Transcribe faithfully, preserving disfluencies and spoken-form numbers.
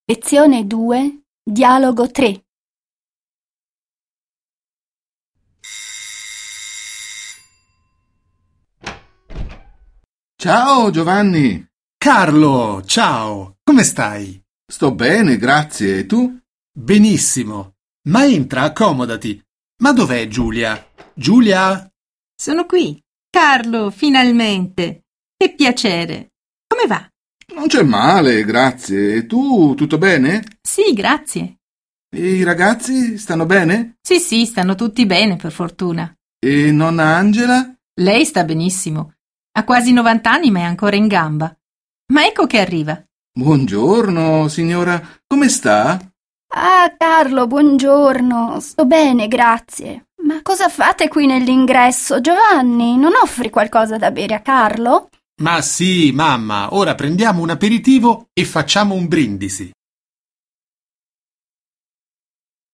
Lezione due, dialogo tre. Ciao Giovanni, Carlo, ciao, come stai? sto bene, grazie. E tu? Benissimo. Ma entra, accomodati. Ma dov'è Giulia? Giulia? Sono qui. Carlo, finalmente. Che piacere. Come va? Non c'è male, grazie. E tu, tutto bene? Sì, grazie. E i ragazzi stanno bene? Sì, sì, stanno tutti bene, per fortuna. E nonna Angela? Lei sta benissimo. Ha quasi novanta anni, ma è ancora in gamba. Ma ecco che arriva. Buongiorno, signora. Come sta? Ah, Carlo, buongiorno. Sto bene, grazie. Ma cosa fate qui nell'ingresso? Giovanni, non offri qualcosa da bere a Carlo? Ma sì, mamma, ora prendiamo un aperitivo e facciamo un brindisi.